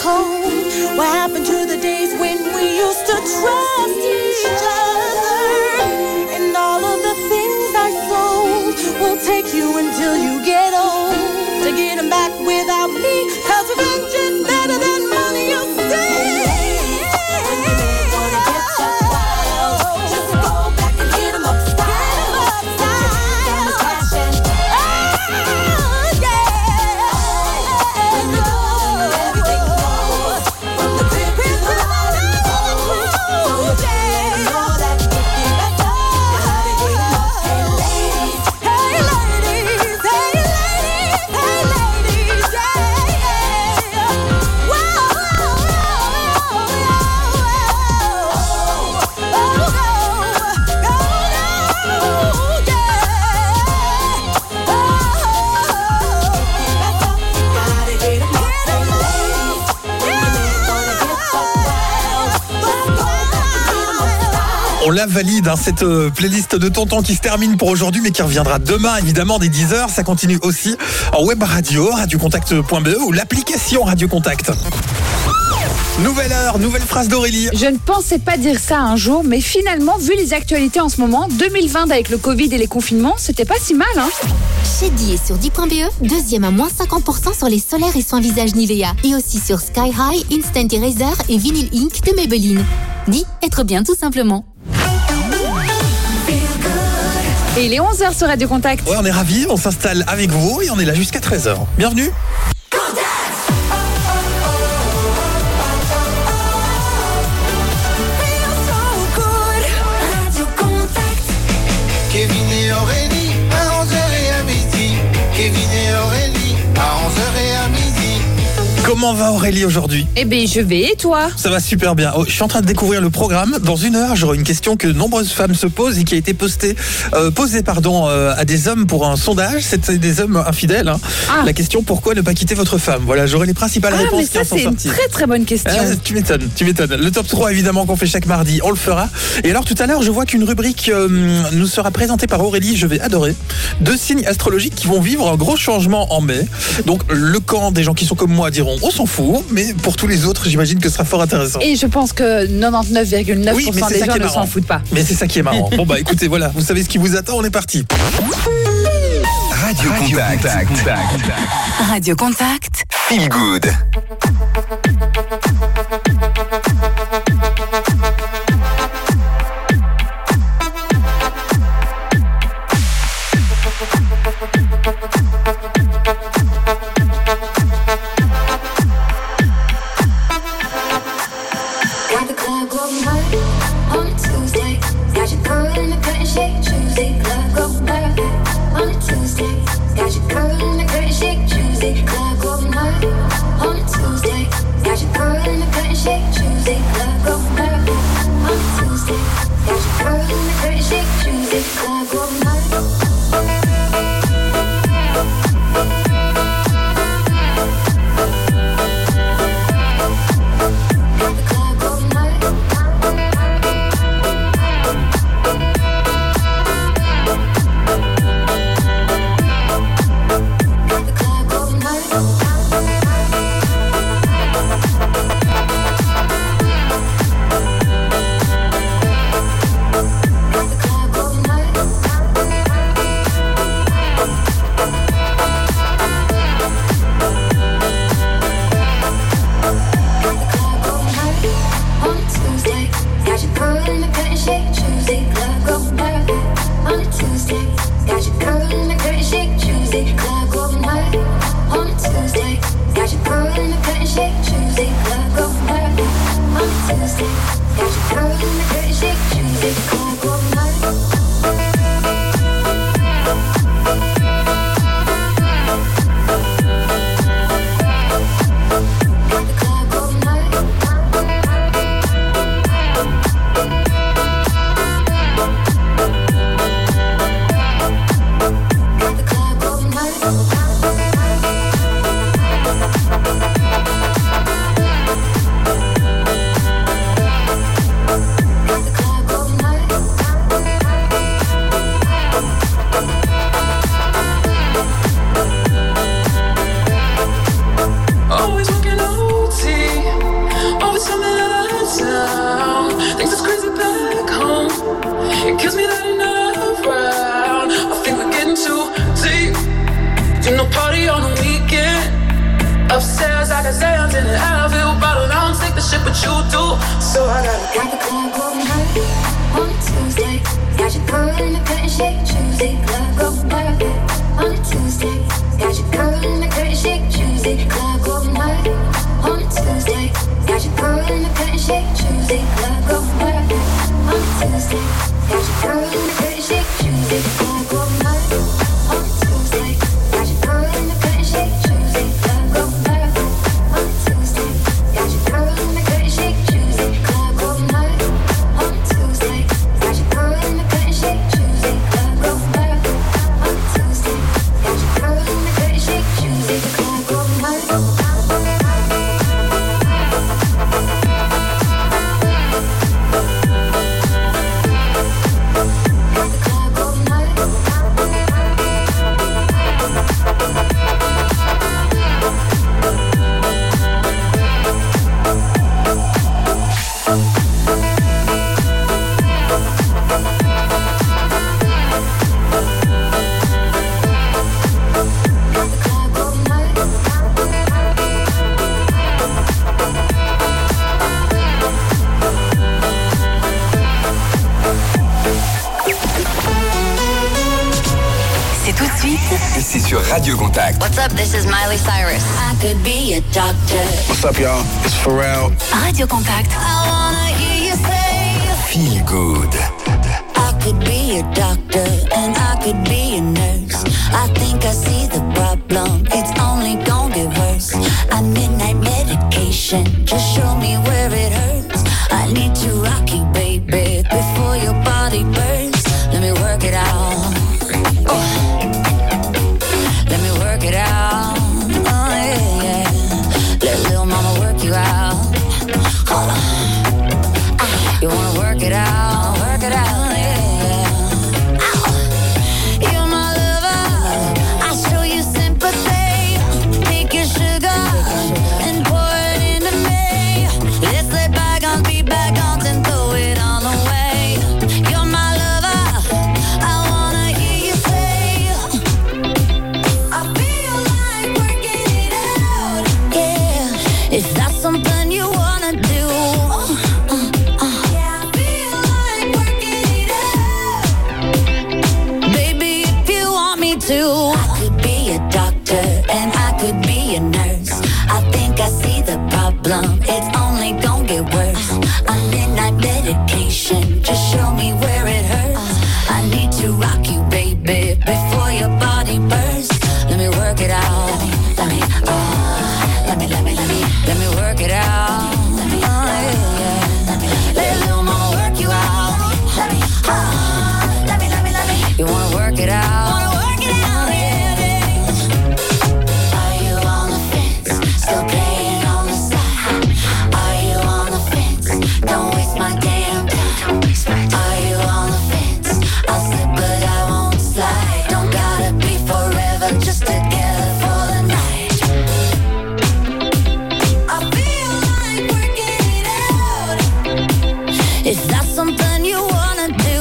cold? What happened to the days when we used to trust each other? And all of the things I sold will take you until you get old to get them back without me, 'cause revenge is better than money, you say. On la valide, cette playlist de Tonton qui se termine pour aujourd'hui, mais qui reviendra demain, évidemment, dès 10h. Ça continue aussi en web radio, radiocontact.be ou l'application Radio Contact. Nouvelle heure, nouvelle phrase d'Aurélie. Je ne pensais pas dire ça un jour, mais finalement, vu les actualités en ce moment, 2020 avec le Covid et les confinements, c'était pas si mal, hein. Chez Di et sur Di.be, deuxième à moins 50% sur les solaires et soins visage Nivea. Et aussi sur Sky High, Instant Eraser et Vinyl Ink de Maybelline. Di, être bien tout simplement. Et il est 11h sur Radio Contact. Ouais, on est ravis, on s'installe avec vous et on est là jusqu'à 13h. Bienvenue. Kevin et Aurélie, à 11h et à midi. Kevin et Aurélie, à 11h et à midi. Comment va Aurélie aujourd'hui ? Eh bien, je vais, et toi ? Ça va super bien. Je suis en train de découvrir le programme. Dans une heure, j'aurai une question que de nombreuses femmes se posent et qui a été posée à des hommes pour un sondage. C'était des hommes infidèles. Hein. Ah. La question, pourquoi ne pas quitter votre femme ? Voilà, j'aurai les principales réponses mais qui ça, en sont c'est une sorties. très très bonne question. Tu m'étonnes. Le top 3, évidemment, qu'on fait chaque mardi, on le fera. Et alors, tout à l'heure, je vois qu'une rubrique nous sera présentée par Aurélie. Je vais adorer. 2 signes astrologiques qui vont vivre un gros changement en mai. Donc, le camp des gens qui sont comme moi diront, on s'en fout. Mais pour tous les autres, j'imagine que ce sera fort intéressant. Et je pense que 99,9% Oui, mais des gens ne s'en foutent pas. Mais c'est ça qui est marrant. Bon bah écoutez, voilà, vous savez ce qui vous attend, on est parti. Radio Contact. Radio Contact. Feel good. Got the club going hard on a Tuesday. Got your girl in the curtain shake, Tuesday. Club going perfect on a Tuesday. Got your girl in the curtain shake, Tuesday. Club going hard on a Tuesday. Got your girl in the curtain shake, Tuesday. Club going perfect on a Tuesday. Got your girl in the curtain shake, Tuesday. Club going hard on a Tuesday. Got your girl in the curtain shake, Tuesday. Club going perfect on a Tuesday. Got your girl in the curtain shake, Tuesday. Club going hard on a Tuesday. Got your girl in the curtain shake, Tuesday. Club going perfect on a Tuesday. Got your girl in the curtain shake, Tuesday. Club going hard. Et c'est sur Radio Contact. What's up, this is Miley Cyrus. I could be a doctor. What's up, y'all? It's Pharrell. Radio Contact. I wanna hear you say. Feel good. I could be a doctor and I could be a nurse. I think I see the problem. It's only gonna get worse. I midnight medication. Just show me where it hurts. I need to rock you, baby, before your body burns. Let me work it out. Let me work it out. Oh, yeah, yeah. Let little mama work you out. Hold on. You wanna work it out? Work it out, yeah. Ow. You're my lover. I show you sympathy. Take your sugar and pour it into me. Let's let bygones be bygones and throw it all away. You're my lover. I wanna hear you say. I feel like working it out. Yeah, is that something you wanna do? Yeah, I feel like working it out. Baby, if you want me to, I could be a doctor and I could be a nurse. I think I see the problem. It's only gonna get worse. I'm midnight medication. Just show me where it hurts. I need to rock you, baby, before your body bursts. Let me work it out. Let me work it out. Oh, yeah, yeah. Let little mama work you out. You wanna work it out? Yeah, yeah. Are you on the fence? Still playing on the side? Are you on the fence? Don't waste my damn time. Are you on the fence? I'll slip but I won't slide. Don't gotta be forever, just together for the night. I feel like working it out. Is that something you wanna do?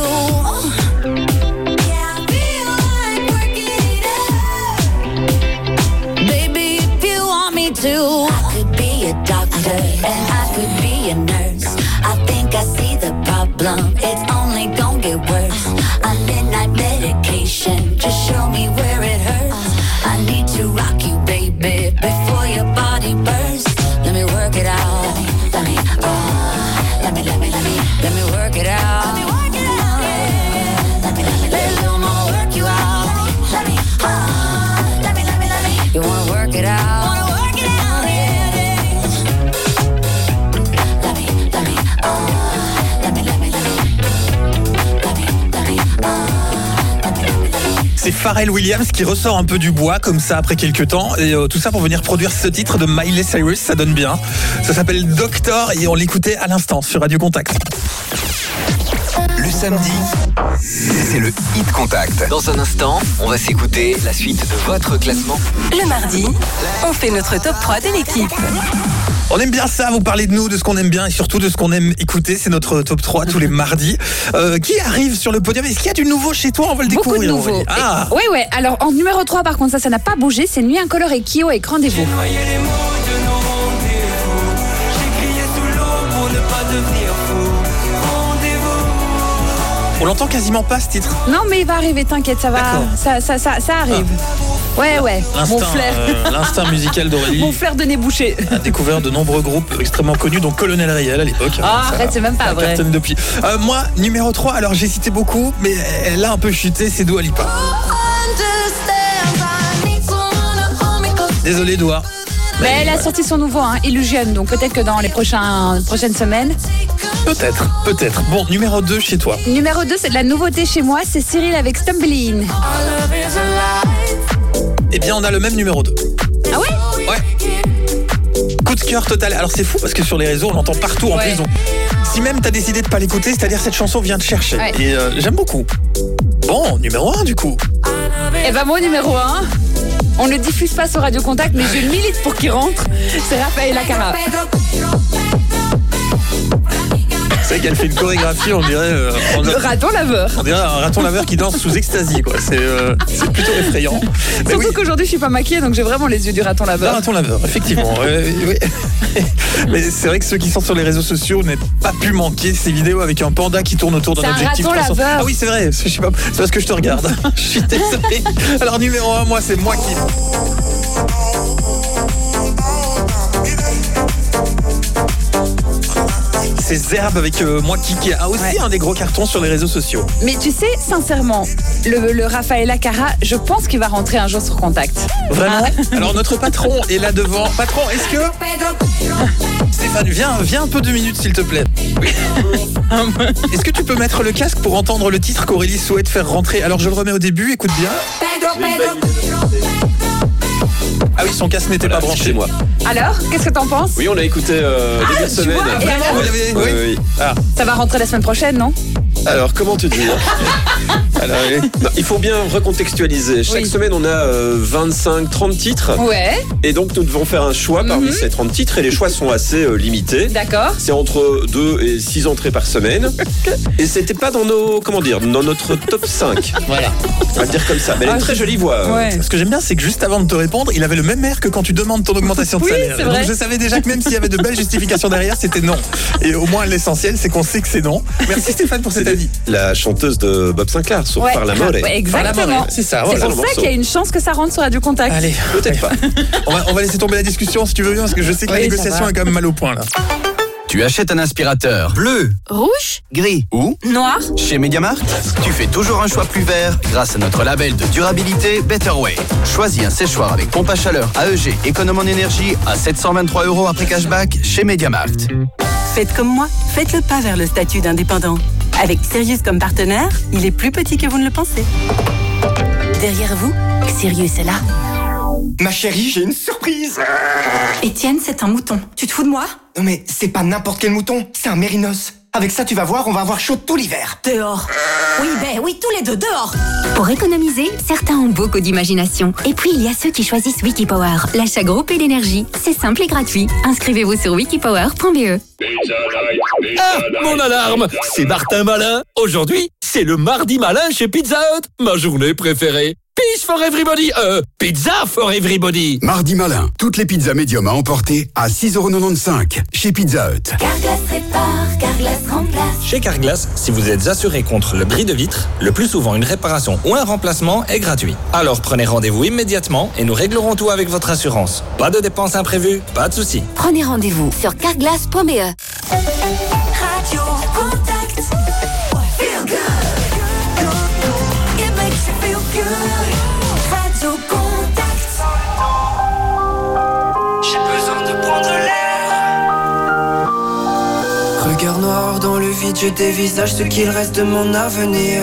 Yeah, I feel like working it out. Baby, if you want me to, I could be a doctor and I could be a nurse. I think I see the problem. It's only gonna get worse. I'm midnight medication. Just show me where it hurts. I need to rock you, baby, before your body bursts. Let me work it out. Let me work it out. Let little mama work you out. You wanna work it out? Yeah, yeah. C'est Pharrell Williams qui ressort un peu du bois comme ça après quelques temps et tout ça pour venir produire ce titre de Miley Cyrus, ça donne bien. Ça s'appelle Doctor et on l'écoutait à l'instant sur Radio Contact. Le samedi, c'est le Hit Contact. Dans un instant, on va s'écouter la suite de votre classement. Le mardi, on fait notre top 3 de l'équipe. On aime bien ça, vous parlez de nous, de ce qu'on aime bien et surtout de ce qu'on aime écouter. C'est notre top 3 tous les mardis. Qui arrive sur le podium? Est-ce qu'il y a du nouveau chez toi? On va le découvrir. Beaucoup de nouveau. Ah. Oui. Alors en numéro 3 par contre, ça n'a pas bougé. C'est Nuit Incolore et Kyo avec Rendez-vous. J'ai noyé les mots de nos rendez-vous. J'ai crié sous l'eau pour ne pas devenir fou. On l'entend quasiment pas ce titre. Non, mais il va arriver, t'inquiète, ça va. Ça arrive. Ouais. Mon flair. L'instinct musical d'Aurélie. Mon flair de nez bouché. A découvert de nombreux groupes extrêmement connus, dont Colonel Riel à l'époque. Arrête, c'est même pas vrai. Cartonne depuis. Moi, numéro 3, alors j'ai cité beaucoup, mais elle a un peu chuté, c'est Dua Lipa. Désolé, Dua. Mais elle a sorti son nouveau, Illusion, donc peut-être que dans les prochaines semaines. Peut-être. Bon, numéro 2 chez toi. Numéro 2, c'est de la nouveauté chez moi, c'est Cyril avec Stumbling. Eh bien, on a le même numéro 2. Ah ouais? Ouais. Coup de cœur total. Alors c'est fou parce que sur les réseaux, on l'entend partout en plus. Donc, si même t'as décidé de pas l'écouter, c'est-à-dire cette chanson vient te chercher. Ouais. Et j'aime beaucoup. Bon, numéro 1 du coup. Eh ben moi, numéro 1, on ne diffuse pas sur Radio Contact, mais je milite pour qu'il rentre. C'est Rafaela Carrà. C'est vrai qu'elle fait une chorégraphie, on dirait... Le raton laveur. On dirait un raton laveur qui danse sous ecstasy, quoi. C'est plutôt effrayant. Mais Surtout qu'aujourd'hui, je suis pas maquillée, donc j'ai vraiment les yeux du raton laveur. Un raton laveur, effectivement. Oui. Mais c'est vrai que ceux qui sont sur les réseaux sociaux n'ont pas pu manquer ces vidéos avec un panda qui tourne autour d'un objectif. C'est un raton laveur. Ah oui, c'est vrai. Je sais pas, c'est parce que je te regarde. Je suis désolé. Alors numéro 1, moi, c'est moi qui... C'est Zerbe avec moi qui a aussi un des gros cartons sur les réseaux sociaux. Mais tu sais, sincèrement, le Rafaela Carrà, je pense qu'il va rentrer un jour sur Contact. Vraiment? Alors notre patron est là devant. Patron, est-ce que... Stéphane, viens un peu 2 minutes s'il te plaît. Oui. Est-ce que tu peux mettre le casque pour entendre le titre qu'Aurélie souhaite faire rentrer? Alors je le remets au début, écoute bien. Ah oui, son casque n'était pas branché. Chez moi. Alors, qu'est-ce que t'en penses? Oui, on a écouté début de semaine. Et alors, vous l'avez... Oui. Ah. Ça va rentrer la semaine prochaine, non? Alors, comment te dire? Alors, non, il faut bien recontextualiser. Chaque semaine, on a 25-30 titres. Ouais. Et donc, nous devons faire un choix parmi ces 30 titres. Et les choix sont assez limités. D'accord. C'est entre 2 et 6 entrées par semaine. Et c'était pas dans dans notre top 5. Voilà. On va le dire comme ça. Mais elle a une très jolie voix. Ouais. Ce que j'aime bien, c'est que juste avant de te répondre, il avait le même air que quand tu demandes ton augmentation de salaire. c'est Donc vrai. je savais déjà que même s'il y avait de belles justifications derrière, c'était non. Et au moins, l'essentiel, c'est qu'on sait que c'est non. Merci Stéphane pour cet avis. La chanteuse de Bob Sinclair sur Par la More. Ouais, exactement. C'est ça, C'est voilà. pour ça qu'il y a une chance que ça rentre sur Radio Contact. Allez, Peut-être pas. on va laisser tomber la discussion si tu veux bien, parce que je sais que la Oui, ça négociation va. est quand même mal au point là. Tu achètes un aspirateur bleu, Rouge, gris ou noir, chez Mediamarkt, tu fais toujours un choix plus vert grâce à notre label de durabilité Better Way. Choisis un séchoir avec pompe à chaleur AEG économe en énergie à 723 € après cashback chez Mediamarkt. Faites comme moi, faites le pas vers le statut d'indépendant. Avec Sirius comme partenaire, il est plus petit que vous ne le pensez. Derrière vous, Sirius est là. Ma chérie, j'ai une surprise. Étienne, c'est un mouton. Tu te fous de moi? Non mais c'est pas n'importe quel mouton, c'est un mérinos. Avec ça, tu vas voir, on va avoir chaud tout l'hiver. Dehors. Oui, tous les deux, dehors. Pour économiser, certains ont beaucoup d'imagination. Et puis, il y a ceux qui choisissent Wikipower, l'achat groupé d'énergie. C'est simple et gratuit. Inscrivez-vous sur wikipower.be. Ah, mon alarme! C'est Martin Malin. Aujourd'hui, c'est le mardi malin chez Pizza Hut. Ma journée préférée. Peace for everybody! Pizza for everybody! Mardi malin, toutes les pizzas médium à emporter à 6,95 € chez Pizza Hut. Carglass répare, Carglass remplace. Chez Carglass, si vous êtes assuré contre le bris de vitre, le plus souvent une réparation ou un remplacement est gratuit. Alors prenez rendez-vous immédiatement et nous réglerons tout avec votre assurance. Pas de dépenses imprévues, pas de soucis. Prenez rendez-vous sur carglass.be. Radio Contact. Feel good. It makes you feel good. Radio Contact. J'ai besoin de prendre l'air. Regard noir dans le vide, je dévisage ce qu'il reste de mon avenir.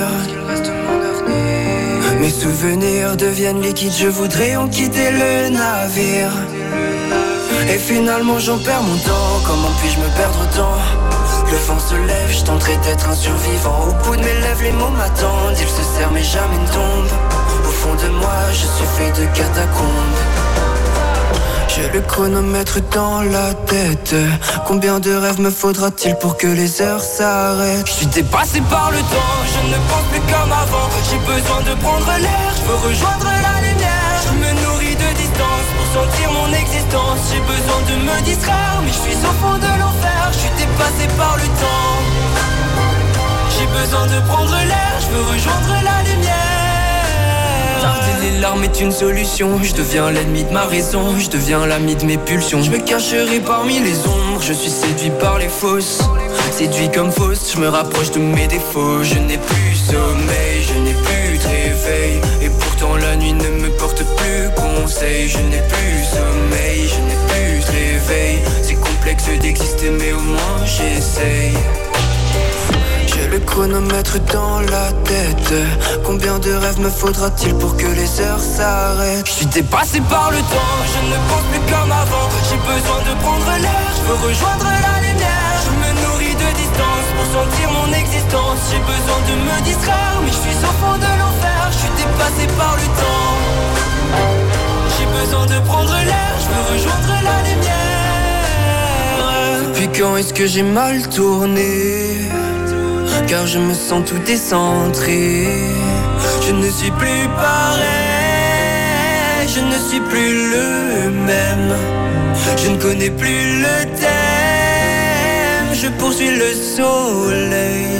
Mes souvenirs deviennent liquides, je voudrais en quitter le navire. Et finalement j'en perds mon temps, comment puis-je me perdre autant? Le vent se lève, je tenterai d'être un survivant. Au bout de mes lèvres, les mots m'attendent. Ils se serrent mais jamais ne tombent. Au fond de moi, je suis fait de catacombes. J'ai le chronomètre dans la tête. Combien de rêves me faudra-t-il pour que les heures s'arrêtent? Je suis dépassé par le temps, je ne pense plus comme avant. J'ai besoin de prendre l'air, je veux rejoindre la lumière. Je me nourris de distance pour sentir mon existence. J'ai besoin de me distraire, mais je suis au fond de l'enfer. Je suis dépassé par le temps. J'ai besoin de prendre l'air, je veux rejoindre la lumière. Tarder les larmes est une solution. Je deviens l'ennemi de ma raison, je deviens l'ami de mes pulsions. Je me cacherai parmi les ombres, je suis séduit par les fausses. Séduit comme fausse, je me rapproche de mes défauts. Je n'ai plus sommeil, je n'ai plus de réveil. Et pourtant la nuit ne me porte plus conseil. Je n'ai plus sommeil, je n'ai plus de réveil. C'est complexe d'exister mais au moins j'essaye. J'ai le chronomètre dans la tête. Combien de rêves me faudra-t-il pour que les heures s'arrêtent? Je suis dépassé par le temps, je ne pense plus comme avant. J'ai besoin de prendre l'air, je veux rejoindre la lumière. Je me nourris de distance pour sentir mon existence. J'ai besoin de me distraire, mais je suis au fond de l'enfer. Je suis dépassé par le temps. J'ai besoin de prendre l'air, je veux rejoindre la lumière. Depuis quand est-ce que j'ai mal tourné? Car je me sens tout décentré. Je ne suis plus pareil, je ne suis plus le même. Je ne connais plus le thème, je poursuis le soleil.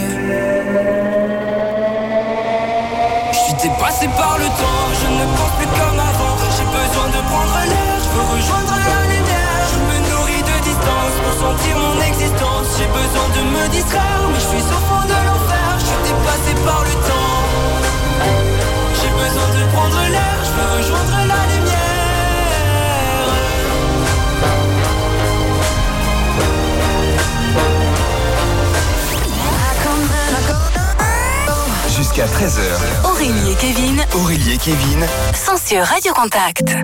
Je suis dépassé par le temps, je ne pense plus comme avant. J'ai besoin de prendre l'air, je veux rejoindre la lumière. Je me nourris de distance pour sentir mon existence. J'ai besoin de me distraire, mais je suis au fond de l'enfer. Je suis dépassé par le temps. J'ai besoin de prendre l'air, je veux rejoindre la lumière. Jusqu'à 13h. Aurélie et Kevin. Aurélie et Kevin. Sont sur Radio Contact.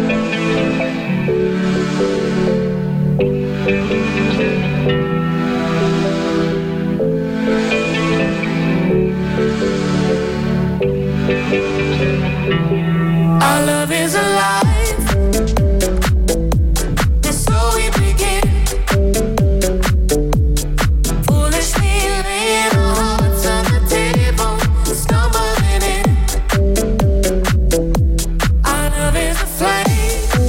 Our love is alive. And so we begin. Foolishly laying our hearts on the table, stumbling in. Our love is a flame.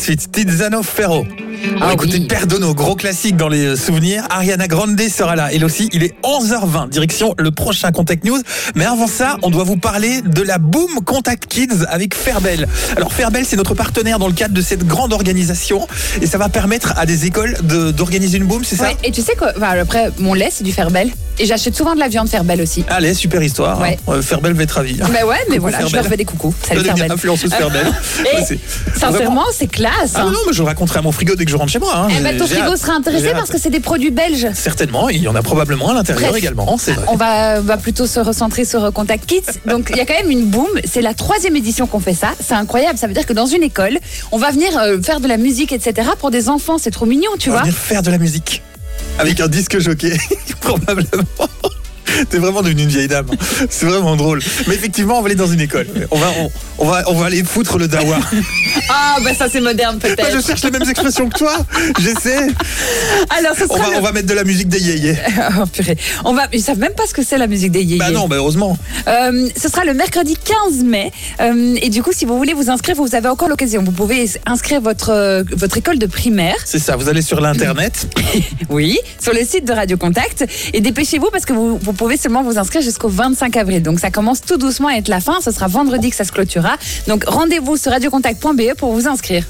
suite, Tiziano Ferro. Ah Écoutez, oui. Perdono, gros classique dans les souvenirs. Ariana Grande sera là. Elle aussi, il est 11h20, direction le prochain Contact News. Mais avant ça, on doit vous parler de la Boom Contact Kids avec Fairbel. Alors Fairbel, c'est notre partenaire dans le cadre de cette grande organisation. Et ça va permettre à des écoles d'organiser une Boom, c'est ça? Ouais, et tu sais quoi, après, mon lait, c'est du Fairbel. Et j'achète souvent de la viande Fairbel aussi. Allez, super histoire. Ouais. Fairbel va être ravi. Bah ouais, mais Coucou voilà, je Fairbel. leur fais des coucous. Salut Devenir Fairbel. influenceuse Fairbel. Et Ouais, c'est sincèrement, vraiment- c'est classe. Ah hein. non, mais je le raconterai à mon frigo dès que je rentre chez moi. Hein. Eh ben, ton J'ai frigo hâte. sera intéressé J'ai parce hâte. que c'est des produits belges. Certainement, il y en a probablement à l'intérieur Bref. également, c'est vrai. On va plutôt se recentrer sur Contact Kids. Donc il y a quand même une boom. C'est la 3e édition qu'on fait ça. C'est incroyable. Ça veut dire que dans une école, on va venir faire de la musique, etc. pour des enfants. C'est trop mignon, tu On va vois. venir faire de la musique avec un disque jockey, probablement. T'es vraiment devenue une vieille dame. C'est vraiment drôle. Mais effectivement, on va aller dans une école. On va aller foutre le dawa. Ah bah ça c'est moderne peut-être. Moi, je cherche les mêmes expressions que toi. J'essaie. Alors ce sera On va mettre de la musique des yéyés. Oh purée. Ils savent même pas ce que c'est la musique des yéyés. Bah non, bah heureusement. Ce sera le mercredi 15 mai. Et du coup, si vous voulez vous inscrire, vous avez encore l'occasion. Vous pouvez inscrire votre école de primaire. C'est ça, vous allez sur l'internet. Oui, sur le site de Radio Contact. Et dépêchez-vous parce que vous pouvez seulement vous inscrire jusqu'au 25 avril. Donc ça commence tout doucement à être la fin. Ce sera vendredi que ça se clôturera. Donc rendez-vous sur radiocontact.be pour vous inscrire.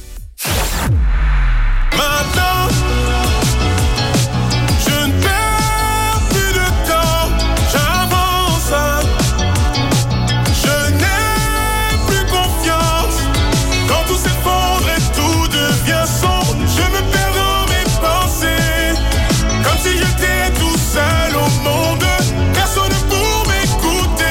Maintenant, je ne perds plus de temps, j'avance. Je n'ai plus confiance. Quand tout s'effondre et tout devient sombre, je me perds dans mes pensées. Comme si j'étais tout seul au monde, personne pour m'écouter.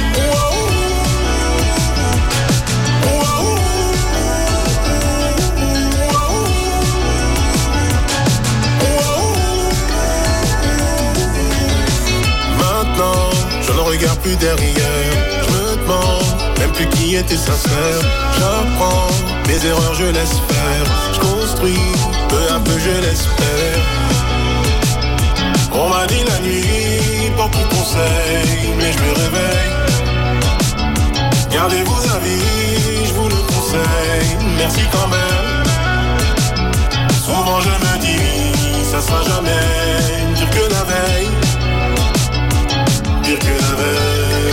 Maintenant, je ne regarde plus derrière. Je me demande même plus qui était sincère. J'apprends mes erreurs, je laisse faire. Je construis, peu à peu je l'espère. On m'a dit la nuit, porte tout conseil, mais je me réveille. Gardez vos avis, je vous le conseille. Merci quand même. Souvent je me dis, ça sera jamais pire que la veille. Pire que la veille.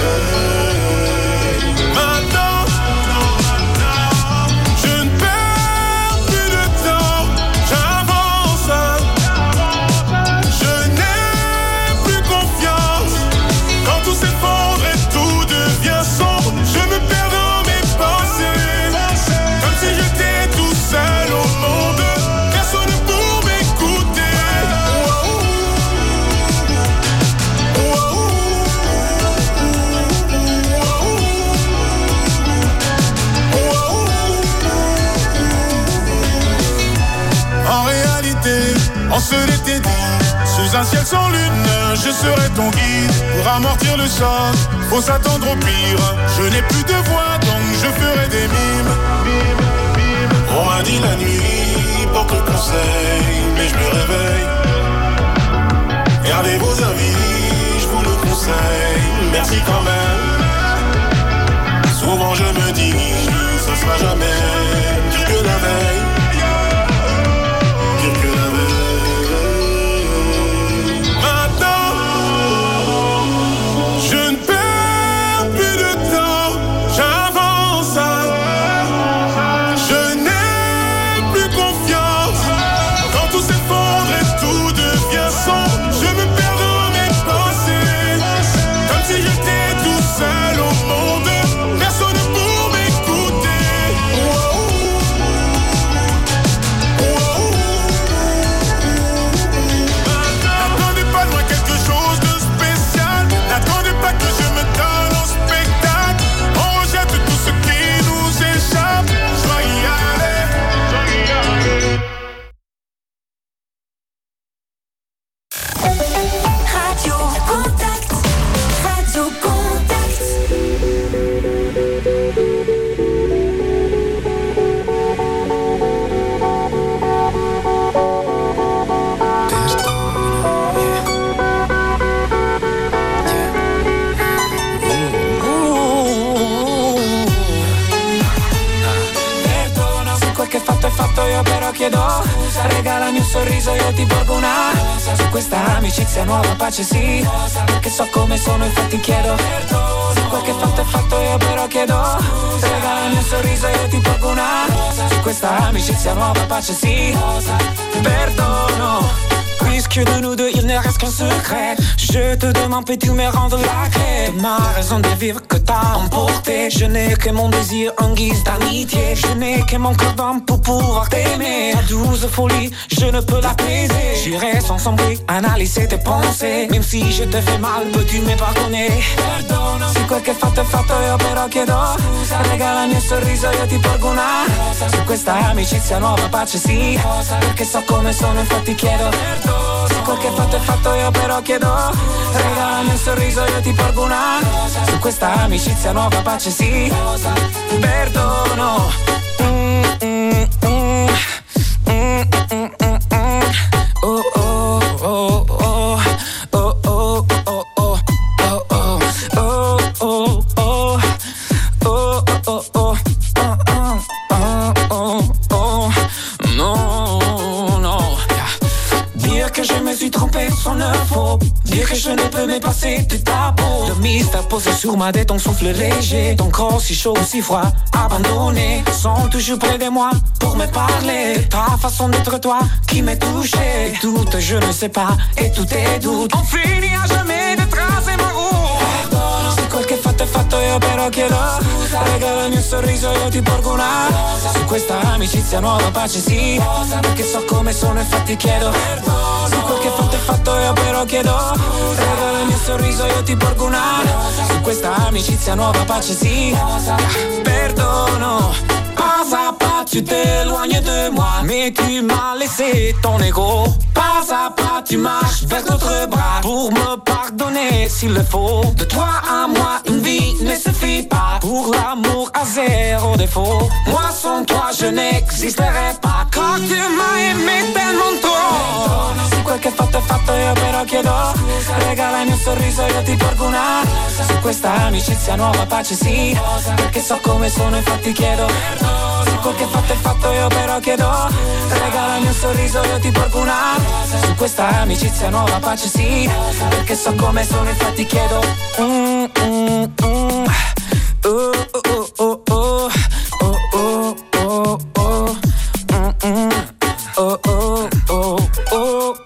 Maintenant, je ne perds plus de temps, j'avance. Je n'ai plus confiance. Quand tout s'effondre et tout devient sombre, je me perds dans mes pensées. Comme si j'étais tout seul au monde, personne pour m'écouter. En réalité, on se l'était dit, sous un ciel sans lune, je serai ton guide. Pour amortir le choc, faut s'attendre au pire. Je n'ai plus de voix, donc je ferai des mimes. On m'a dit la nuit, porte conseil, mais je me réveille. Gardez vos avis, je vous le conseille. Merci quand même. Souvent je me dis, ce sera jamais pire que la veille. Pire que la veille. Maintenant, je ne perds plus de temps, j'avance. Je n'ai plus confiance. Quand tout s'effondre et tout chiedo scusa. Regalami un sorriso, io ti porgo una rosa. Su questa amicizia nuova pace sì, perché so come sono, infatti chiedo perdono. Se quel che fatto è fatto, io però chiedo scusa. Regalami un sorriso, io ti porgo una rosa. Su questa amicizia nuova pace sì, perdono. Puisque de nous deux il ne reste qu'un secret, je te demande peux-tu me rendre la clé de ma raison de vivre que t'as emporté. Je n'ai que mon désir en guise d'amitié, je n'ai que mon cœur d'homme pour pouvoir t'aimer. Ta douce folie, je ne peux l'apaiser. J'irai sans sombrer, analyser tes pensées. Même si je te fais mal, peux-tu me pardonner? Perdono. Se quel che fatto è fatto, io però chiedo scusa. Regalami un sorriso, io ti porgo una rosa. Su questa amicizia nuova pace sì, perché so come sono, infatti chiedo perdono. Se quel che fatto è fatto, io però chiedo regalami un sorriso, io ti porgo una rosa. Su questa amicizia nuova pace sì, perdono. Oh oh oh oh oh oh oh oh oh oh oh oh oh no no. Dire que je me suis trompé sans ne faut. Dire que je ne peux me passer de ta peau. Le mystère posé sur ma tête, ton souffle léger. Ton corps si chaud, si froid, abandonné. Sont toujours près de moi pour me parler. Ta façon d'être toi qui m'est touché. Tout je ne sais pas et tout est doute. On finit à jamais de tracer ma route. Se quel che fatto è fatto, io però chiedo scusa. Regalami un sorriso, io ti porgo una rosa. Su questa amicizia nuova pace sì, perché so come sono, infatti chiedo perdono. Se quel che fatto è fatto, io però chiedo scusa. Regalami un sorriso, io ti porgo una rosa. Su questa amicizia nuova pace sì, perdono. Pas à pas tu t'éloignes de moi, mais tu m'as laissé ton ego. Pas à pas tu marches vers d'autres bras pour me pardonner s'il le faut. De toi à moi une vie ne suffit pas, pour l'amour à zéro défaut. Moi sans toi je n'existerai pas, car tu m'as aimé tellement trop. Se quel che fatto è fatto, io però chiedo scusa. Regalami un sorriso, io ti porgo una rosa. Su questa amicizia nuova pace sì, perché so come sono, infatti chiedo perdono. Se quel che fatto è fatto, io però chiedo regalami un sorriso, io ti porgo una rosa. Su questa amicizia nuova pace sì, perché so come sono, infatti chiedo oh oh oh oh oh oh oh oh oh oh oh oh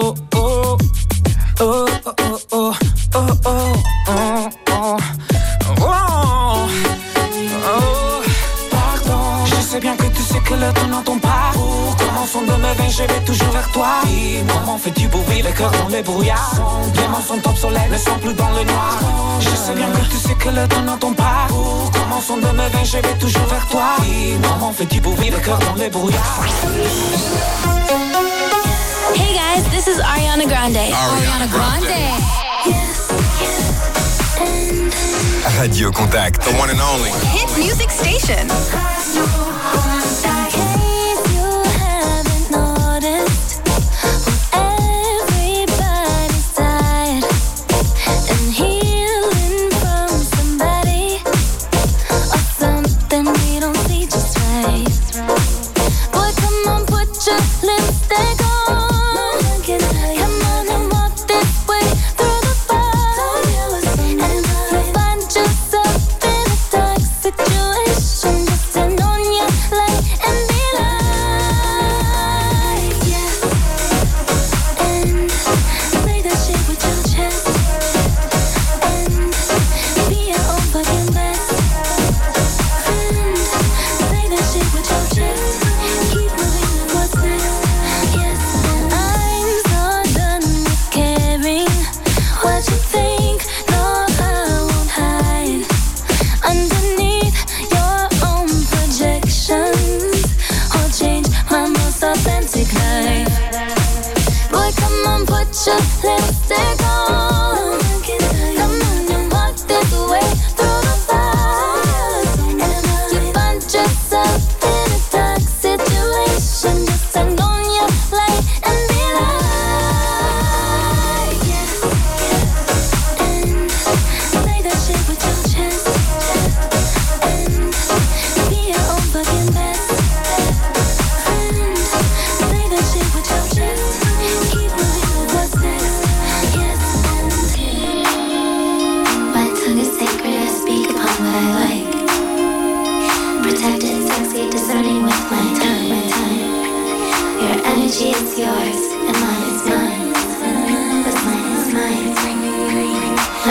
pardon, je sais bien que tu sais que le temps n'entend pas. Commençons de me vain, je vais toujours vers toi. Dis-moi, m'en fais-tu bruit, les cœurs dans les brouillards. Les mots sont obsolètes, ne sont plus dans le noir. Je sais bien que tu sais que le temps n'entend pas. Commençons de me vain, je vais toujours vers toi. Dis-moi, m'en fais-tu bruit, les cœurs dans les brouillards. Hey guys, this is Ariana Grande. Ariana Grande. Radio Contact, the one and only Hit music station.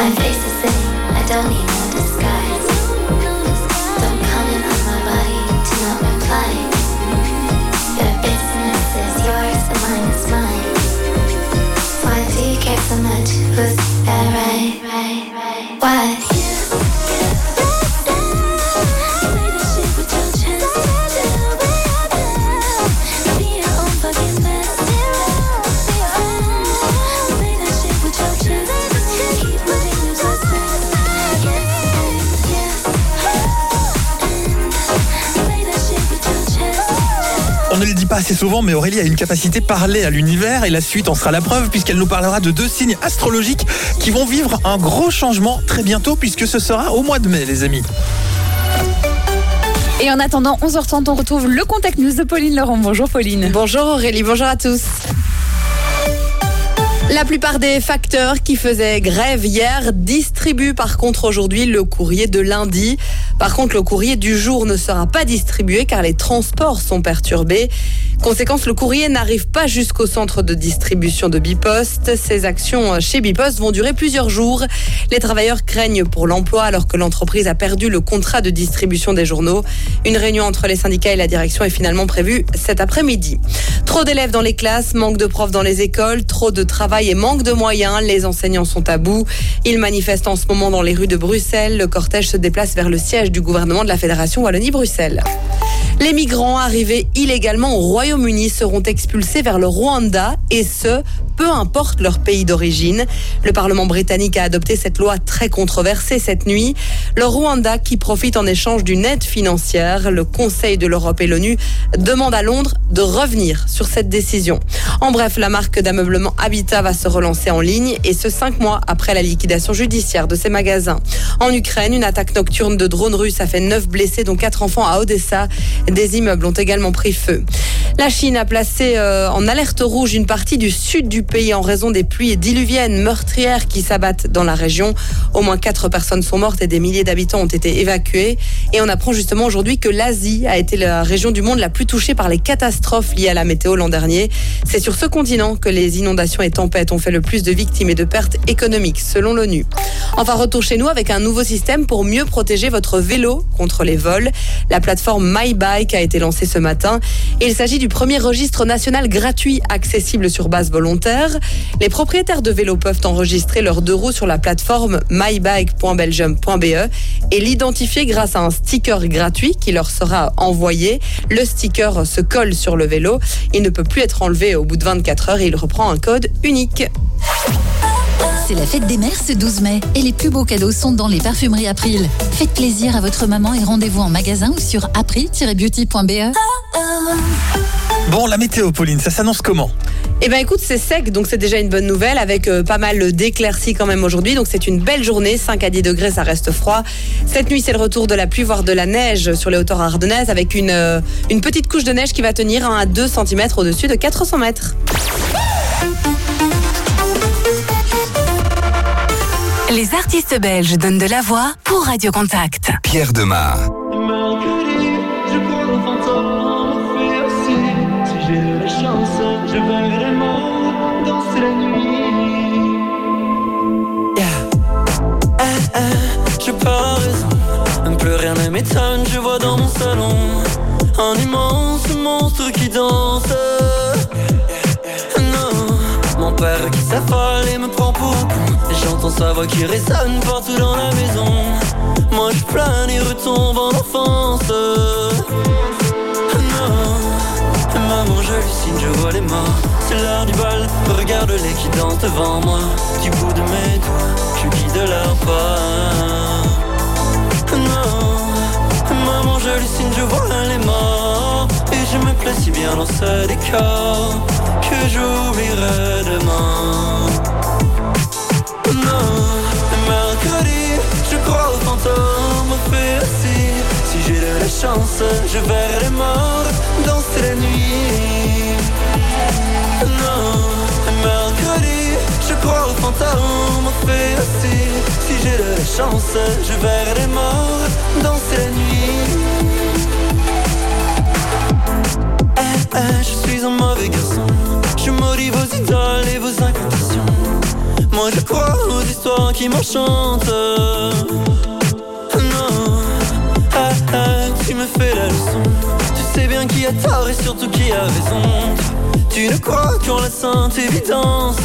My face is saying I don't need no disguise. Don't comment on my body to not reply. Your business is yours and mine is mine. Why do you care so much? Who's that right? Why? On ne le dit pas assez souvent, mais Aurélie a une capacité parler à l'univers et la suite en sera la preuve puisqu'elle nous parlera de 2 signes astrologiques qui vont vivre un gros changement très bientôt puisque ce sera au mois de mai, les amis. Et en attendant 11h30, on retrouve le Contact News de Pauline Laurent. Bonjour Pauline. Bonjour Aurélie, bonjour à tous. La plupart des facteurs qui faisaient grève hier distribuent par contre aujourd'hui le courrier de lundi. Par contre, le courrier du jour ne sera pas distribué car les transports sont perturbés. Conséquence, le courrier n'arrive pas jusqu'au centre de distribution de Bipost. Ces actions chez Bipost vont durer plusieurs jours. Les travailleurs craignent pour l'emploi alors que l'entreprise a perdu le contrat de distribution des journaux. Une réunion entre les syndicats et la direction est finalement prévue cet après-midi. Trop d'élèves dans les classes, manque de profs dans les écoles, trop de travail et manque de moyens. Les enseignants sont à bout. Ils manifestent en ce moment dans les rues de Bruxelles. Le cortège se déplace vers le siège du gouvernement de la Fédération Wallonie-Bruxelles. Les migrants arrivés illégalement au Royaume-Uni seront expulsés vers le Rwanda et ce, peu importe leur pays d'origine. Le Parlement britannique a adopté cette loi très controversée cette nuit. Le Rwanda qui profite en échange d'une aide financière. Le Conseil de l'Europe et l'ONU demandent à Londres de revenir sur cette décision. En bref, la marque d'ameublement Habitat va se relancer en ligne et ce 5 mois après la liquidation judiciaire de ses magasins. En Ukraine, une attaque nocturne de drones russes a fait 9 blessés dont 4 enfants à Odessa. Des immeubles ont également pris feu. La Chine a placé en alerte rouge une partie du sud du pays en raison des pluies diluviennes meurtrières qui s'abattent dans la région. Au moins 4 personnes sont mortes et des milliers d'habitants ont été évacués. Et on apprend justement aujourd'hui que l'Asie a été la région du monde la plus touchée par les catastrophes liées à la météo l'an dernier. C'est sur ce continent que les inondations et tempêtes ont fait le plus de victimes et de pertes économiques, selon l'ONU. Enfin, retour chez nous avec un nouveau système pour mieux protéger votre vélo contre les vols. La plateforme MyBike a été lancée ce matin. Et il s'agit du premier registre national gratuit accessible sur base volontaire. Les propriétaires de vélos peuvent enregistrer leurs 2 roues sur la plateforme mybike.belgium.be et l'identifier grâce à un sticker gratuit qui leur sera envoyé. Le sticker se colle sur le vélo. Il ne peut plus être enlevé au bout de 24 heures et il reprend un code unique. C'est la fête des mères ce 12 mai et les plus beaux cadeaux sont dans les parfumeries April. Faites plaisir à votre maman et rendez-vous en magasin ou sur april-beauty.be. Bon, la météo, Pauline, ça s'annonce comment ? Eh bien écoute, c'est sec, donc c'est déjà une bonne nouvelle avec pas mal d'éclaircies quand même aujourd'hui. Donc c'est une belle journée, 5 à 10 degrés, ça reste froid. Cette nuit, c'est le retour de la pluie, voire de la neige sur les hauteurs ardennaises avec une petite couche de neige qui va tenir 1 à 2 cm au-dessus de 400 mètres. Les artistes belges donnent de la voix pour Radio Contact. Pierre Demar. Je vais vraiment danser la nuit. J'ai pas raison, plus rien ne m'étonne. Je vois dans mon salon un immense monstre qui danse. Non, mon père qui s'affole et me prend pour un con. J'entends sa voix qui résonne partout dans la maison. Moi je plane et retombe en enfance. Maman, j'hallucine, je vois les morts. C'est l'heure du bal, regarde-les qui dansent devant moi. Du bout de mes doigts, je guide leur pas. Non, maman, j'hallucine, je vois les morts. Et je me plais si bien dans ce décor que j'oublierai demain. Non, mercredi, je crois aux fantômes, au fait aussi. Si j'ai de la chance, je verrai les morts danser la nuit. Non, mercredi, je crois aux fantômes, au fait aussi. Si j'ai de la chance, je verrai les morts danser la nuit. Je suis un mauvais garçon. Je motive vos idoles et vos incantations. Moi je crois aux histoires toi qui m'enchante. Non, tu me fais la leçon. Tu sais bien qui a tort et surtout qui a raison. Tu ne crois qu'en la sainte évidence.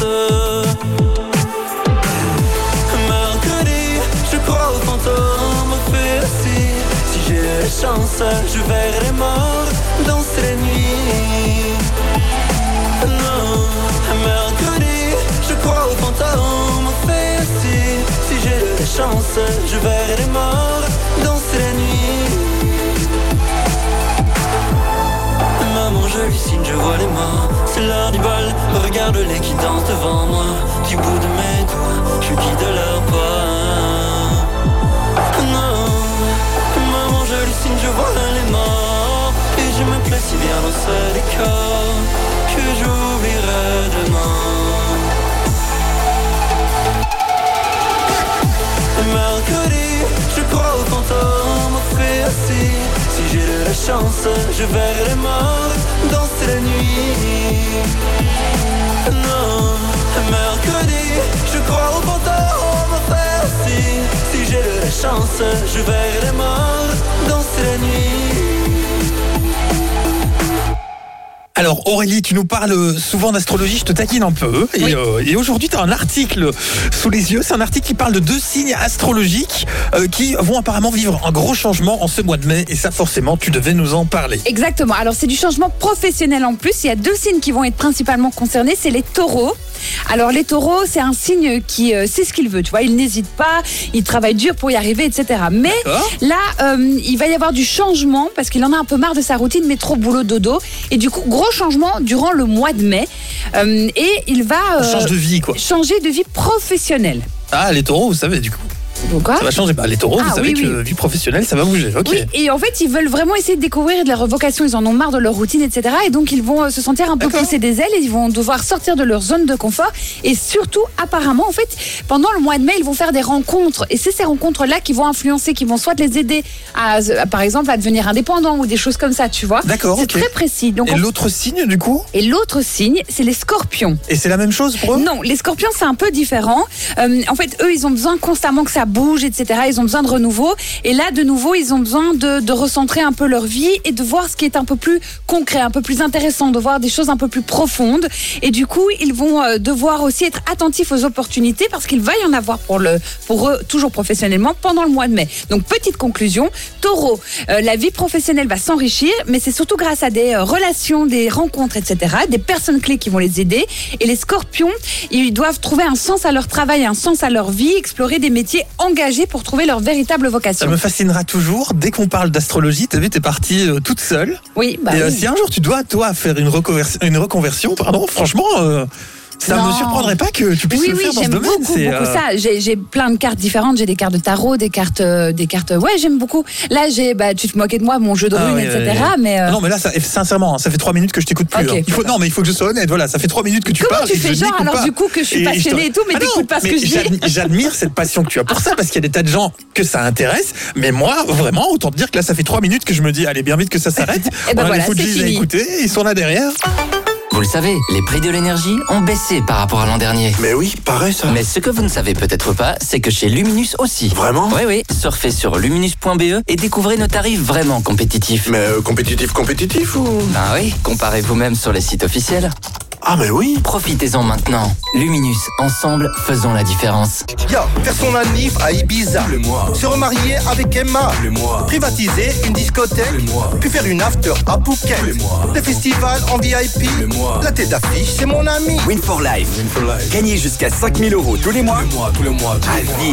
Mercredi, je crois aux fantômes, fais aussi. Si j'ai la chance, je verrai les morts danser la nuit. Non, mercredi, je crois aux fantômes, fais aussi. Si j'ai la chance, je verrai les morts danser la nuit. Maman, j'hallucine, je vois les morts. C'est l'heure du bal, regarde-les qui dansent devant moi. Du bout de mes doigts, je guide leur pas. Non, maman, j'hallucine, je vois les morts. Et je me plais si bien dans ce décor que j'oublierai demain. Mercredi, je crois aux fantômes, fais assis. Si j'ai de la chance, je verrai les morts danser la nuit. Non, mercredi, je crois aux fantômes, fais assis. Si j'ai de la chance, je verrai les morts danser la nuit. Alors Aurélie, tu nous parles souvent d'astrologie, je te taquine un peu. Et aujourd'hui, tu as un article sous les yeux. C'est un article qui parle de 2 signes astrologiques qui vont apparemment vivre un gros changement en ce mois de mai. Et ça, forcément, tu devais nous en parler. Exactement. Alors, c'est du changement professionnel en plus. Il y a 2 signes qui vont être principalement concernés. C'est les taureaux. Alors, les taureaux, c'est un signe qui sait ce qu'il veut. Tu vois, il n'hésite pas, il travaille dur pour y arriver, etc. Mais là, il va y avoir du changement parce qu'il en a un peu marre de sa routine, métro, boulot, dodo. Et du coup, gros changement durant le mois de mai. Et il va change de vie, quoi. Changer de vie professionnelle. Ah, les taureaux, vous savez, du coup. Pourquoi ? Ça va changer. Les taureaux, vous savez que vie professionnelle, ça va bouger. Ok. Oui, et en fait, ils veulent vraiment essayer de découvrir de leur vocation. Ils en ont marre de leur routine, etc. Et donc, ils vont se sentir un peu pousser des ailes et ils vont devoir sortir de leur zone de confort. Et surtout, apparemment, en fait, pendant le mois de mai, ils vont faire des rencontres. Et c'est ces rencontres-là qui vont influencer, qui vont soit les aider à, par exemple, à devenir indépendants ou des choses comme ça, tu vois. D'accord. C'est très précis. Donc, et l'autre signe, du coup ? Et l'autre signe, c'est les scorpions. Et c'est la même chose pour eux ? Non, les scorpions, c'est un peu différent. En fait, eux, ils ont besoin constamment que ça bouge, etc. Ils ont besoin de renouveau. Et là, de nouveau, ils ont besoin de recentrer un peu leur vie et de voir ce qui est un peu plus concret, un peu plus intéressant, de voir des choses un peu plus profondes. Et du coup, ils vont devoir aussi être attentifs aux opportunités parce qu'il va y en avoir pour eux, toujours professionnellement, pendant le mois de mai. Donc, petite conclusion, Taureau, la vie professionnelle va s'enrichir, mais c'est surtout grâce à des relations, des rencontres, etc., des personnes clés qui vont les aider. Et les Scorpions, ils doivent trouver un sens à leur travail, un sens à leur vie, explorer des métiers engagés pour trouver leur véritable vocation. Ça me fascinera toujours. Dès qu'on parle d'astrologie, t'as vu, t'es partie toute seule. Oui, bah et oui. Si un jour tu dois, toi, faire une reconversion, franchement... Ça ne me surprendrait pas que tu puisses le faire dans ce domaine. Oui, j'aime beaucoup ça. J'ai plein de cartes différentes. J'ai des cartes de tarot, des cartes. Ouais, j'aime beaucoup. Là, tu te moquais de moi, mon jeu de runes, etc. Mais non, mais là, sincèrement, ça fait 3 minutes que je t'écoute plus. Okay. Non, mais il faut que je sois honnête. Voilà, ça fait 3 minutes que tu parles. Comment tu fais genre alors du coup que je suis passionnée et tout, mais t'écoutes pas ce que je dis. J'admire cette passion que tu as pour ça parce qu'il y a des tas de gens que ça intéresse. Mais moi, vraiment, autant te dire que là, ça fait 3 minutes que je me dis, allez, bien vite que ça s'arrête. Et ben voilà, il faut que je les ai écoutés. Ils sont là derrière. Vous le savez, les prix de l'énergie ont baissé par rapport à l'an dernier. Mais oui, pareil ça. Mais ce que vous ne savez peut-être pas, c'est que chez Luminus aussi. Vraiment ? Oui, surfez sur luminus.be et découvrez nos tarifs vraiment compétitifs. Mais compétitif ou ? Ben oui, comparez vous-même sur les sites officiels. Ah mais oui. Profitez-en maintenant. Luminus, ensemble, faisons la différence. Faire son anniv à Ibiza. Le mois. Se remarier avec Emma. Le mois. Privatiser une discothèque. Le mois. Puis faire une after à Phuket. Le mois. Des festivals en VIP. Le mois. La tête d'affiche, c'est mon ami. Win for Life. Gagnez jusqu'à 5 000 € tous les mois. Tous les mois. À vie.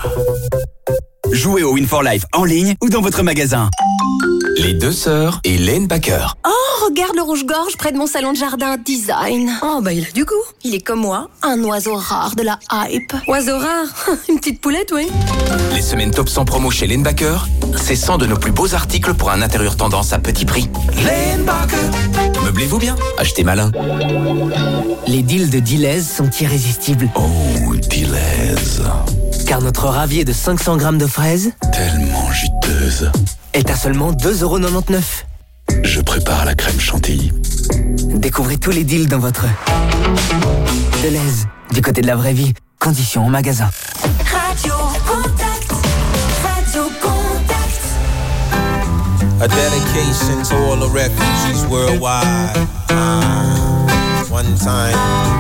Jouez au Win for Life en ligne ou dans votre magasin. Les deux sœurs et Hélène Baker. Oh, regarde le rouge-gorge près de mon salon de jardin design. Oh, bah il a du goût. Il est comme moi, un oiseau rare de la hype. Oiseau rare. Une petite poulette, oui. Les semaines top 100 promo chez Hélène Baker, c'est 100 de nos plus beaux articles pour un intérieur tendance à petit prix. Hélène Baker. Meublez-vous bien, achetez malin. Les deals de Deleuze sont irrésistibles. Oh, Deleuze. Car notre ravier de 500 grammes de fraises, Tellement juteuse. est à seulement 2,99 €. Je prépare la crème chantilly. Découvrez tous les deals dans votre Deleuze, du côté de la vraie vie. Conditions en magasin. Radio Contact. Radio Contact. A dedication to all the refugees worldwide. One time.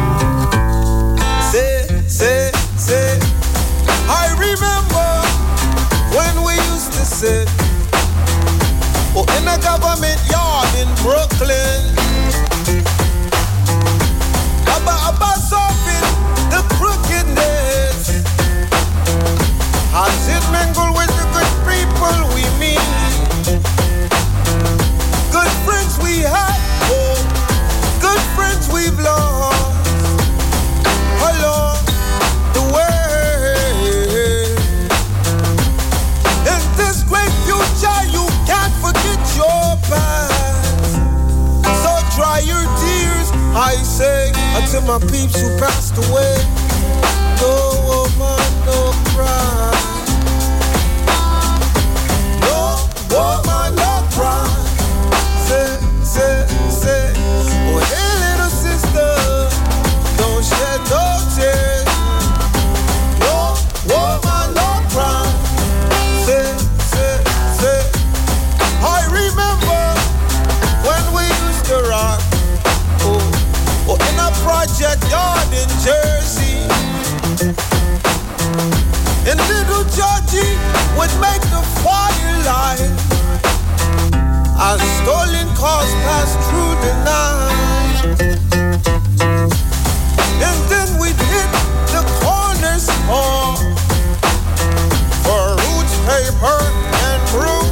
Say. I remember when we used to sit in a government yard in Brooklyn. About solving the crookedness. As it mingle with the good people we meet. Good friends we had, good friends we've lost along the way. In this great future, you can't forget your past. So dry your tears, I say, unto my peeps who passed away. No woman, no cry. No woman, no cry. Say. Oh, hey, little sister, don't shed no tears. No woman, no cry. Say. I remember when we used to rock. In a project yard in Jersey. And little Georgie would make the firelight as stolen cars passed through the night. And then we'd hit the corner store for roots, paper, and brew.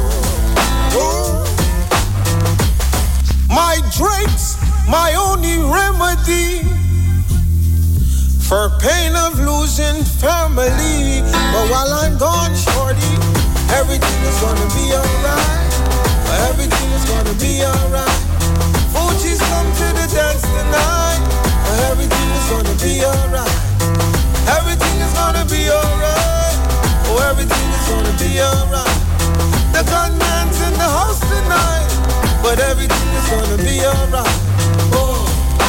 My drinks, my only remedy for pain of losing family. But while I'm gone, shorty, everything is gonna be alright. Everything is gonna be alright. Fuji's come to the dance tonight. Everything is gonna be alright. Everything is gonna be alright. Oh, everything is gonna be alright. The gunman's in the house tonight, but everything is gonna be alright. Oh.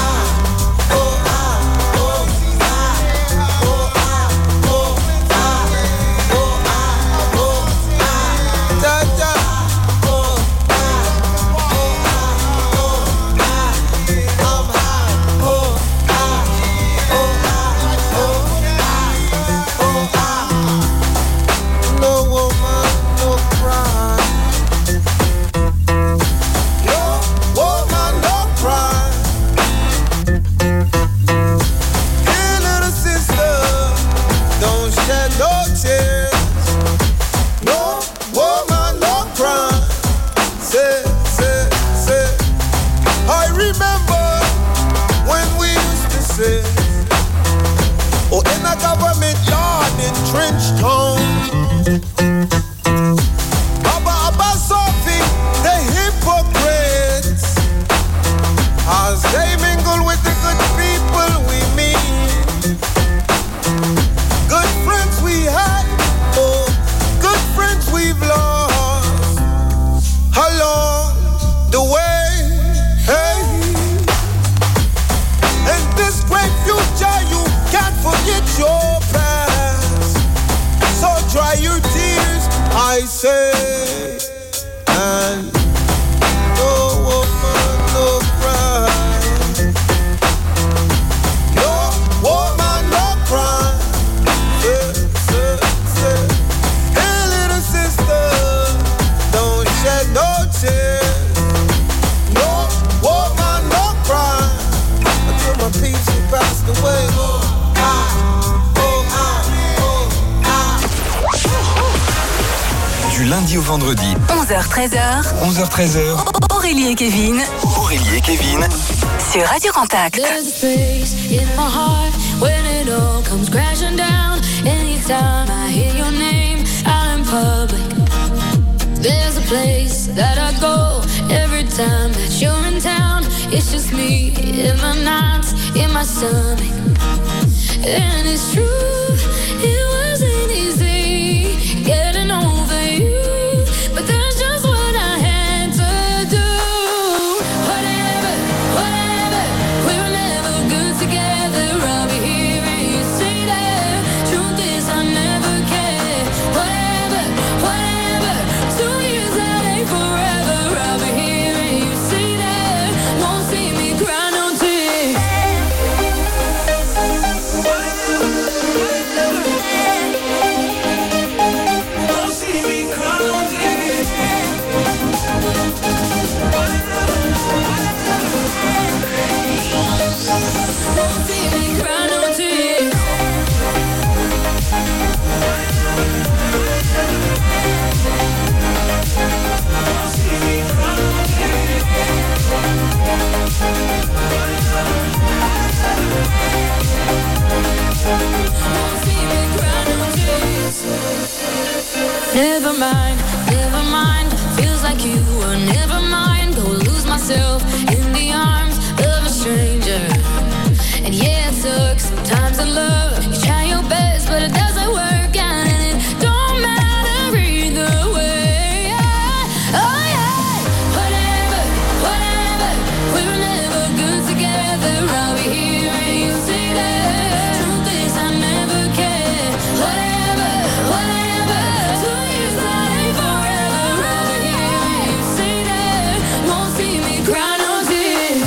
Government yard in Trench Town. Abba Sophie, the hypocrites, as they mingle with the good people we meet. Good friends we had, good friends we've lost along the way. Hey, in this great future, you can't forget your past. So dry your tears, I say. And no woman, no cry. No woman, no cry. Say. Hey, little sister, don't shed no tears. No woman, no cry. Until my peeps who passed away. Du lundi au vendredi. 11h-13h. 11h-13h. Aurélie et Kevin. Sur Radio Contact. There's a place in my heart when it all comes crashing down. Anytime I hear your name out in public. There's a place that I go every time that you're in town. It's just me in my nights, in my stomach. And it's true, it wasn't easy getting over you, but that's just what I had to do. Whatever, we're never good together. I'll be here and you say that. mind, never mind. Feels like you were never mind. Go lose myself in the arms of a stranger. And yeah, it took some time to love. You try your best, but it doesn't work out, and it don't matter either way. Oh yeah, whatever, whatever. We were never good together. I'll be here and you say that. Truth is, I never cared. Whatever, whatever. 2 years that ain't forever. I'll be here and you say that. Won't see me cry no tears.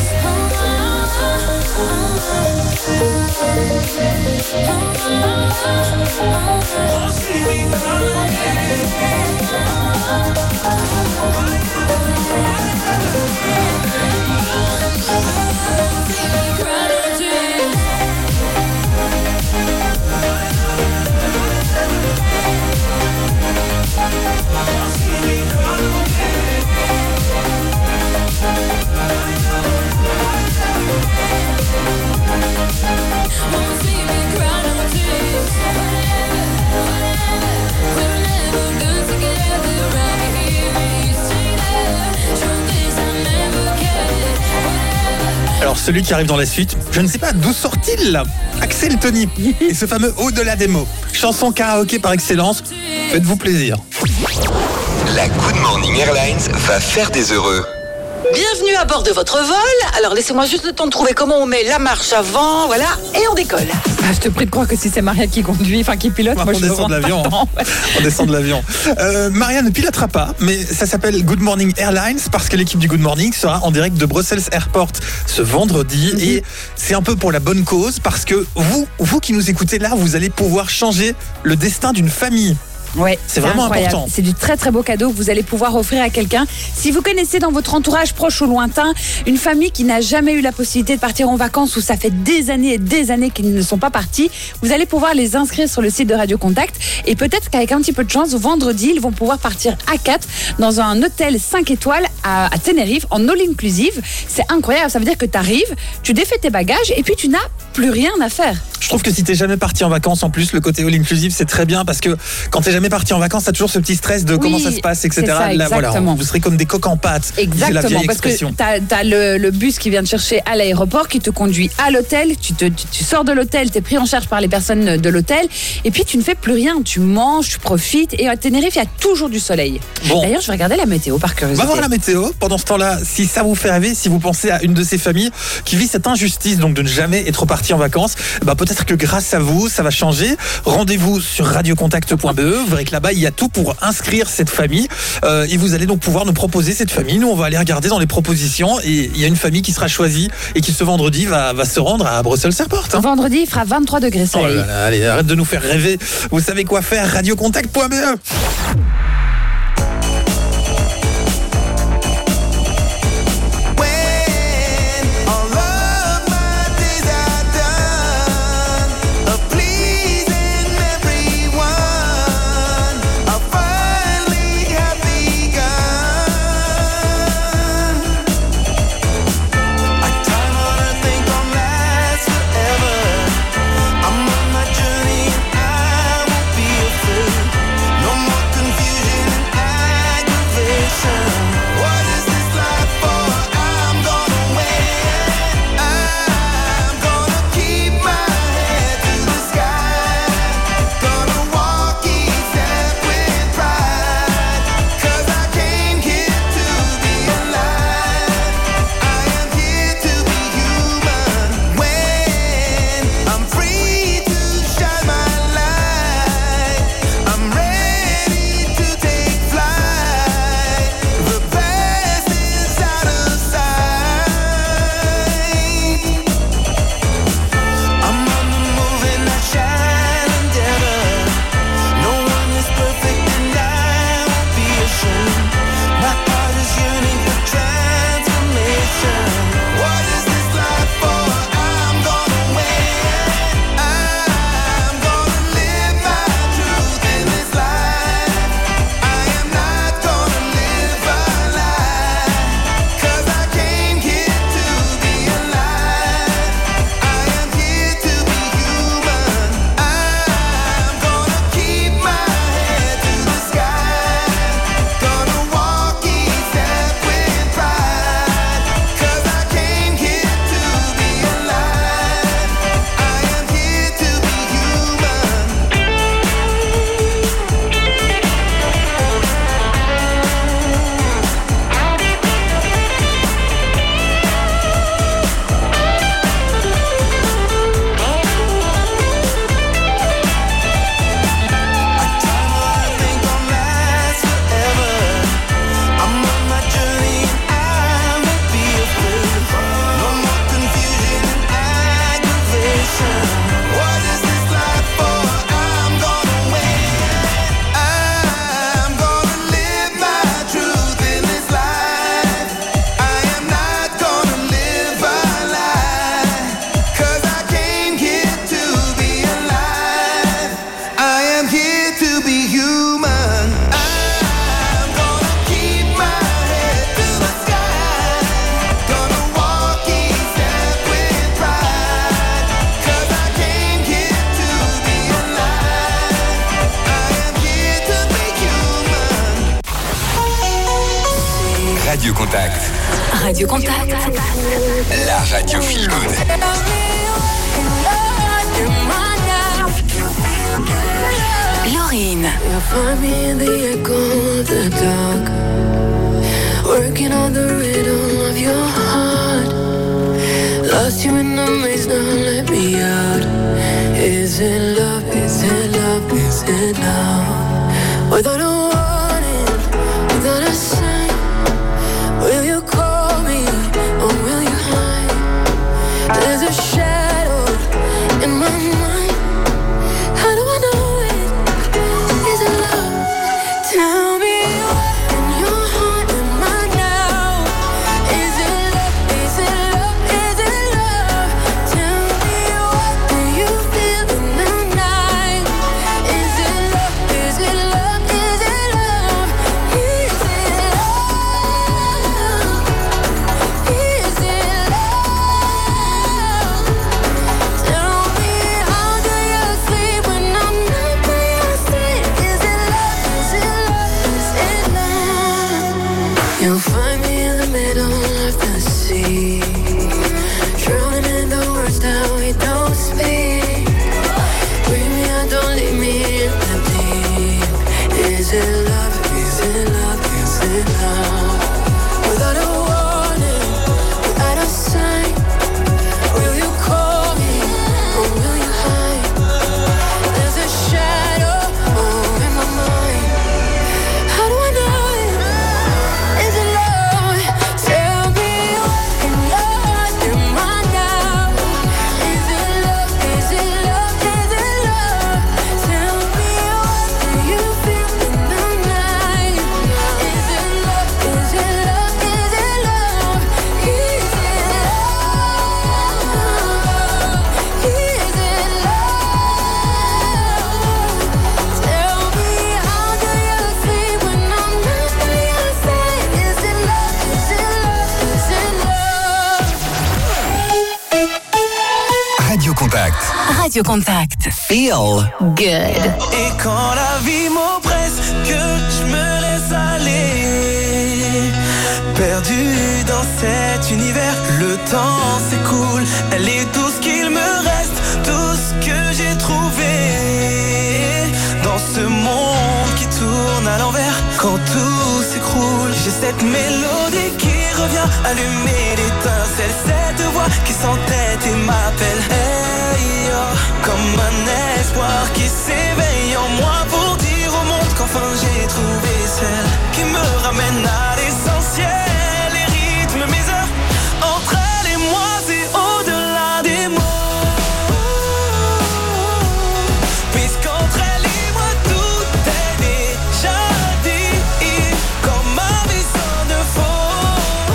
Alors celui qui arrive dans la suite, je ne sais pas d'où sort-il, Axel Tony et ce fameux Au-delà des mots. Chanson karaoké par excellence, faites-vous plaisir. La Good Morning Airlines va faire des heureux. Bienvenue à bord de votre vol. Alors laissez-moi juste le temps de trouver comment on met la marche avant, voilà, et on décolle. Ah, je te prie de croire que si c'est Maria qui conduit, enfin qui pilote, moi on je descend de l'avion. On descend de l'avion. Maria ne pilotera pas, mais ça s'appelle Good Morning Airlines parce que l'équipe du Good Morning sera en direct de Brussels Airport ce vendredi et c'est un peu pour la bonne cause parce que vous qui nous écoutez là, vous allez pouvoir changer le destin d'une famille. Ouais, c'est vraiment incroyable. important. C'est du très très beau cadeau que vous allez pouvoir offrir à quelqu'un. Si vous connaissez dans votre entourage proche ou lointain une famille qui n'a jamais eu la possibilité de partir en vacances ou ça fait des années et des années qu'ils ne sont pas partis, vous allez pouvoir les inscrire sur le site de Radio Contact et peut-être qu'avec un petit peu de chance, vendredi, ils vont pouvoir partir à 4 dans un hôtel 5 étoiles à Tenerife en all inclusive. C'est incroyable, ça veut dire que tu arrives, tu défais tes bagages et puis tu n'as plus rien à faire. Je trouve que si t'es jamais parti en vacances, en plus, le côté all inclusive, c'est très bien parce que quand t'es jamais parti en vacances, t'as toujours ce petit stress de comment ça se passe, etc. Ça, là, voilà, vous serez comme des coqs en pâte. Exactement, c'est la vieille parce expression. que t'as le bus qui vient te chercher à l'aéroport, qui te conduit à l'hôtel, tu sors de l'hôtel, t'es pris en charge par les personnes de l'hôtel, et puis tu ne fais plus rien, tu manges, tu profites, et à Tenerife, il y a toujours du soleil. Bon. D'ailleurs, je vais regarder la météo par curiosité. Va voir la météo. Pendant ce temps-là, si ça vous fait rêver, si vous pensez à une de ces familles qui vit cette injustice, donc de ne jamais être parti en vacances, bah peut-être que grâce à vous, ça va changer. Rendez-vous sur radiocontact.be. Vous verrez que là-bas, il y a tout pour inscrire cette famille. Et vous allez donc pouvoir nous proposer cette famille. Nous, on va aller regarder dans les propositions. Et il y a une famille qui sera choisie et qui ce vendredi va se rendre à Brussels Airport. Vendredi, il fera 23 degrés soleil. Oh là là, allez, arrête de nous faire rêver. Vous savez quoi faire, radiocontact.be. I'm on my journey and I won't be afraid. No more confusion. Radio Contact. Radio Contact. La radio feel good. Laurine. You'll find me in the echo of the dark, working on the rhythm of your heart. Lost you in the maze, now let me out. Is it love, is it love, is it love? Without a warning, without a sign, will you call me or will you hide? There's a shadow in my mind. How do I know it? Is it love? Tell me what in your heart am I now? Is it love? Is it love? Is it love? Tell me what do you feel in the night? Is it love? Is it love? Is it love? Is it love? Is it love? Tell me how do you sleep when I'm not by your side? Is it love? Is it love? Is it love? You'll find me in the middle of the sea, drowning in the words that we don't speak. Bring me out, don't leave me in the deep. Is it love? Is it love? Is it love? Without a warning, without a sign, will you call me or will you hide? There's a shadow in my mind. How do I know it? Is it love? Tell me what in your heart am I now? Is it love? Is it love? Is it love? Tell me what do you feel in the night? Is it love? Is it love? Is it love? Is it love? Is it love? Tell me how do you sleep when I'm not by your side? Is it love? Is it love? Is it love? Radio Contact. Radio Contact. Feel Good. Et quand la vie m'oppresse, que je me laisse aller, perdu dans cet univers, le temps s'écoule. Elle est tout ce qu'il me reste, tout ce que j'ai trouvé dans ce monde qui tourne à l'envers. Quand tout s'écroule, j'ai cette mélodie qui revient, allumer l'étincelle, cette voix qui s'entête et m'appelle. Hey, oh, comme un espoir qui s'éveille en moi pour dire au monde qu'enfin j'ai trouvé celle qui me ramène à l'essentiel. Les rythmes, mes heures, entre elle et moi, c'est au-delà des mots. Puisqu'entre elle et moi, tout est déjà dit. Quand ma vie sonne faux,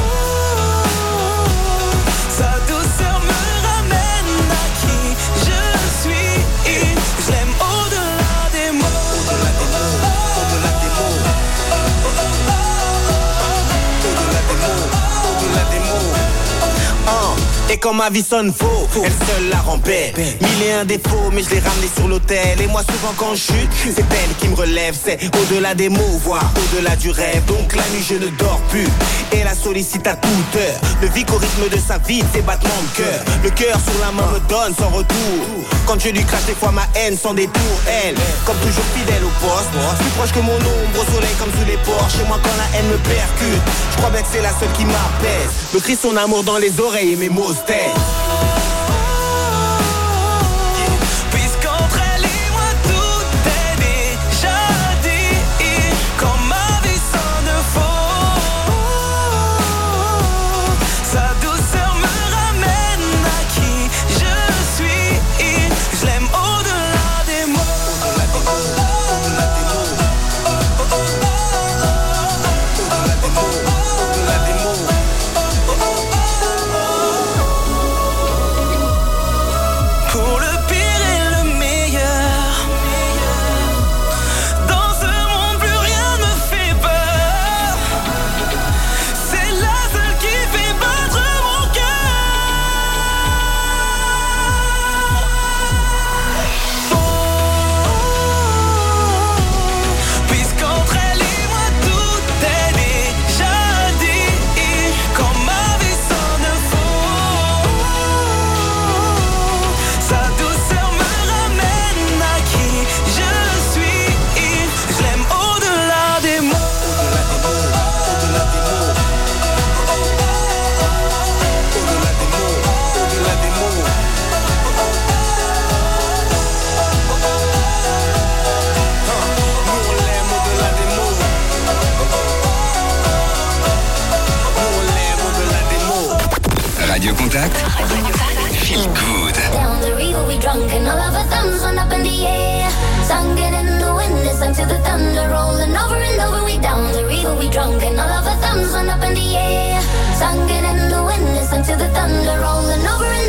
sa douceur me ramène à qui je suis. Je l'aime au-delà des mots. Au-delà des mots. Au-delà des mots. Au-delà des mots. Et quand ma vie sonne faux, elle seule la rend belle. Mille et un défauts, mais je l'ai ramené sur l'autel. Et moi souvent quand je chute, c'est elle qui me relève. C'est au-delà des mots, voire au-delà du rêve. Donc la nuit je ne dors plus, et la sollicite à toute heure. Ne vit qu'au rythme de sa vie, ses battements de cœur. Le cœur sur la main me donne sans retour. Quand je lui crache des fois ma haine sans détour. Elle, comme toujours fidèle au poste, plus proche que mon ombre au soleil comme sous les porches. Chez moi quand la haine me percute, je crois bien que c'est la seule qui m'apaise. Me crie son amour dans les oreilles et mes mots se taisent. Puisqu'entre elle et moi tout est déjà dit. Quand ma vie sonne faux, sa douceur me ramène à qui je suis. Je l'aime au-delà des mots. Au-delà des mots. Au-delà des mots. Au-delà des mots. Au-delà des mots. drunk and all of our thumbs went up in the air. Singing in the wind, listen to the thunder rolling over and over. We down the river, we drunk and all of our thumbs went up in the air. Singing in the wind, listen to the thunder rolling over and